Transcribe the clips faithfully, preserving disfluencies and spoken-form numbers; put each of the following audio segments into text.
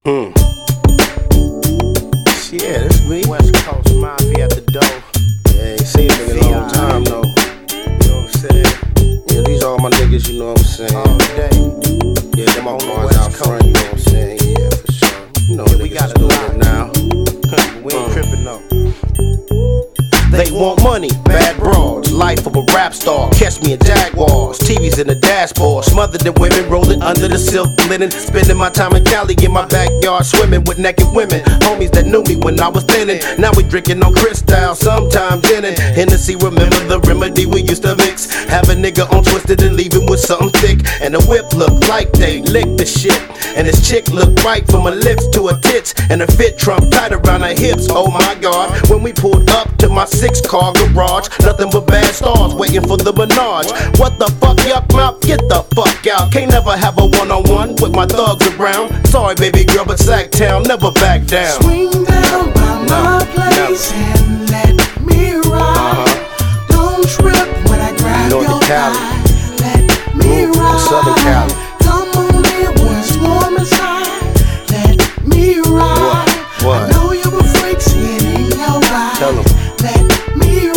Hmm. Yeah, that's me. West Coast Mafia at the door. Yeah, ain't seen a nigga in a long time though. You know what I'm saying? Yeah, these all my niggas, you know what I'm saying. All day. Yeah, them all boys out front, you know what I'm saying. Yeah, for sure. You know Yeah, niggas we got is it doing locked. it now. We ain't Uh. tripping though. They want money, bad broads, life of a rap star. Catch me in Jaguars, T Vs in the dashboard. Smothered in women, rolling under the silk linen. Spending my time in Cali in my backyard, swimming with naked women. Homies that knew me when I was thinning. Now we drinking on Cristal, sometimes ginin'. Hennessy, remember the remedy we used to mix. Have a nigga on twisted and leave him with something thick. And the whip look like they licked the shit. And his chick look right from her lips to her tits. And her fit trump tight around her hips, oh my god. When we pulled up to my six car garage, nothing but bad stars waiting for the menage. What the fuck, yuck mouth, get the fuck out. Can't never have a one-on-one with my thugs around. Sorry baby girl, but Sacktown never back down. Swing down by my place and let me ride. Uh-huh. Don't trip when I grab North your Cali. thigh. Let me Ooh, ride. Southern Cali. Come on in where it's warm inside. Let me ride. What? What? I know you were freaks in your ride. Tell 'em. Let me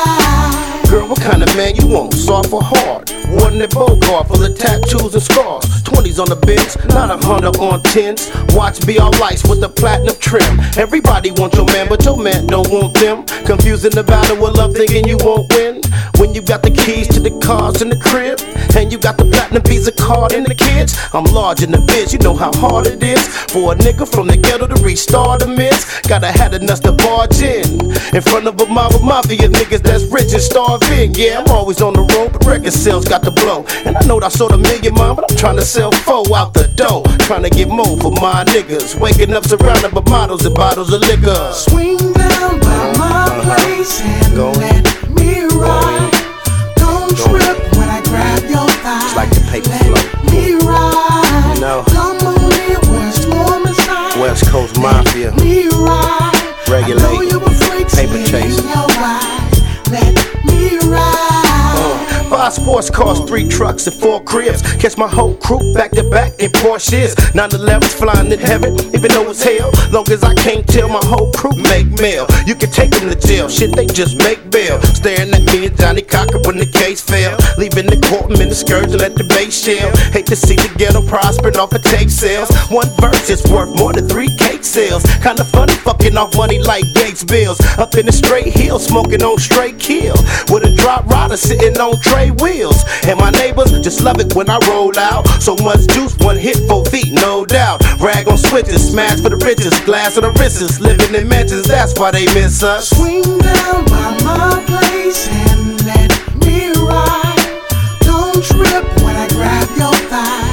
ride. Girl, what kind of man you want? Soft or hard? One at Bogart full of tattoos and scars. Twenties on the bench, not a hundred on tens. Watch be all lights with the platinum trim. Everybody wants your man, but your man don't want them. Confusing the battle with love, thinking you won't win. When you got the keys to the cars in the crib, and you got the platinum Visa card in the kids. I'm large in the bitch, you know how hard it is for a nigga from the ghetto to reach stardom is. Gotta have the nuts to barge in in front of a mob of mafia niggas that's rich and starving. Yeah, I'm always on the road, but record sales got to blow. And I know I sold a million mine, but I'm trying to sell four out the door. Trying to get more for my niggas. Waking up surrounded by bottles and bottles of liquor. Swing down by my place and Go. let me ride. Don't trip when I grab your thigh. It's like the paper Let flow. me ride. You know. Come on in where it's warm inside. West Coast Mafia. Let me ride. Regulate. I know you were freaks Paper in chase. your ride. Let me ride. Five sports cars, three trucks, and four cribs. Catch my whole crew back to back in Porsches. nine elevens flying in heaven, even though it's hell. Long as I can't tell, my whole crew make mail. You can take them to jail, shit, they just make bail. Staring at me and Johnny Cocker when the case fell. Leaving the courtroom in the scourge and let the bass shell. Hate to see the ghetto prospering off of tape sales. One verse is worth more than three cake sales. Kinda funny, fucking off money like Gates bills. Up in the straight hill, smoking on straight kill. With a drop rider sitting on tray wheels. And my neighbors just love it when I roll out. So much juice, one hit, four feet, no doubt. Rag on switches, smash for the riches. Glass on the wrists, living in mansions, that's why they miss us. Swing down by my place and let me ride. Don't trip when I grab your thigh.